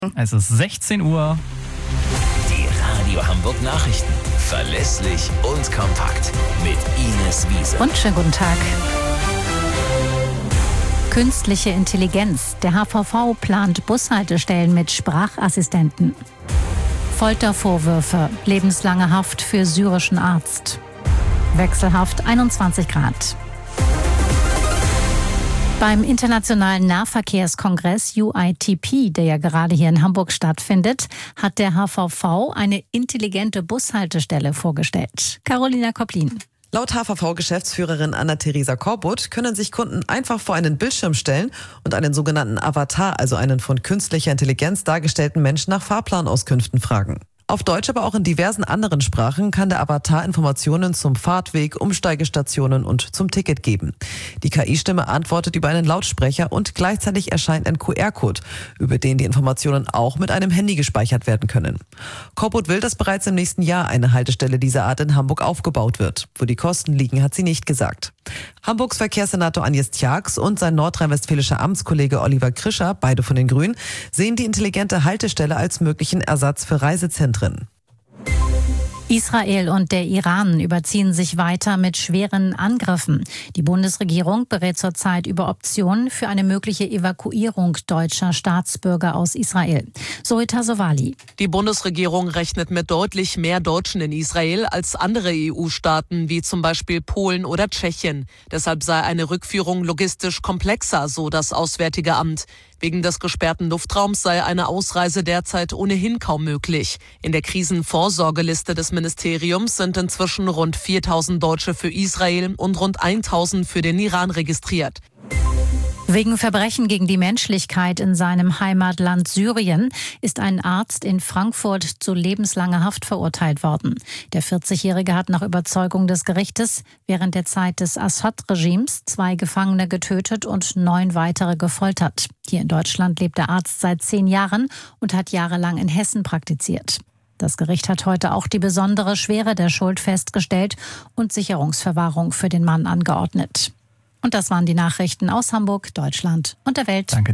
Es ist 16 Uhr. Die Radio Hamburg Nachrichten. Verlässlich und kompakt. Mit Ines Wiese. Und schönen guten Tag. Künstliche Intelligenz. Der HVV plant Bushaltestellen mit Sprachassistenten. Foltervorwürfe. Lebenslange Haft für syrischen Arzt. Wechselhaft 21 Grad. Beim Internationalen Nahverkehrskongress UITP, der ja gerade hier in Hamburg stattfindet, hat der HVV eine intelligente Bushaltestelle vorgestellt. Carolina Kopplin. Laut HVV-Geschäftsführerin Anna-Theresa Korbut können sich Kunden einfach vor einen Bildschirm stellen und einen sogenannten Avatar, also einen von künstlicher Intelligenz dargestellten Menschen nach Fahrplanauskünften fragen. Auf Deutsch, aber auch in diversen anderen Sprachen kann der Avatar Informationen zum Fahrtweg, Umsteigestationen und zum Ticket geben. Die KI-Stimme antwortet über einen Lautsprecher und gleichzeitig erscheint ein QR-Code, über den die Informationen auch mit einem Handy gespeichert werden können. Korbut will, dass bereits im nächsten Jahr eine Haltestelle dieser Art in Hamburg aufgebaut wird. Wo die Kosten liegen, hat sie nicht gesagt. Hamburgs Verkehrssenator Agnes Tjax und sein nordrhein-westfälischer Amtskollege Oliver Krischer, beide von den Grünen, sehen die intelligente Haltestelle als möglichen Ersatz für Reisezentren. Israel und der Iran überziehen sich weiter mit schweren Angriffen. Die Bundesregierung berät zurzeit über Optionen für eine mögliche Evakuierung deutscher Staatsbürger aus Israel. Zoe Tassovali. Die Bundesregierung rechnet mit deutlich mehr Deutschen in Israel als andere EU-Staaten, wie zum Beispiel Polen oder Tschechien. Deshalb sei eine Rückführung logistisch komplexer, so das Auswärtige Amt. Wegen des gesperrten Luftraums sei eine Ausreise derzeit ohnehin kaum möglich. In der Krisenvorsorgeliste des Ministeriums sind inzwischen rund 4.000 Deutsche für Israel und rund 1.000 für den Iran registriert. Wegen Verbrechen gegen die Menschlichkeit in seinem Heimatland Syrien ist ein Arzt in Frankfurt zu lebenslanger Haft verurteilt worden. Der 40-Jährige hat nach Überzeugung des Gerichtes während der Zeit des Assad-Regimes 2 Gefangene getötet und 9 weitere gefoltert. Hier in Deutschland lebt der Arzt seit 10 Jahren und hat jahrelang in Hessen praktiziert. Das Gericht hat heute auch die besondere Schwere der Schuld festgestellt und Sicherungsverwahrung für den Mann angeordnet. Und das waren die Nachrichten aus Hamburg, Deutschland und der Welt. Danke.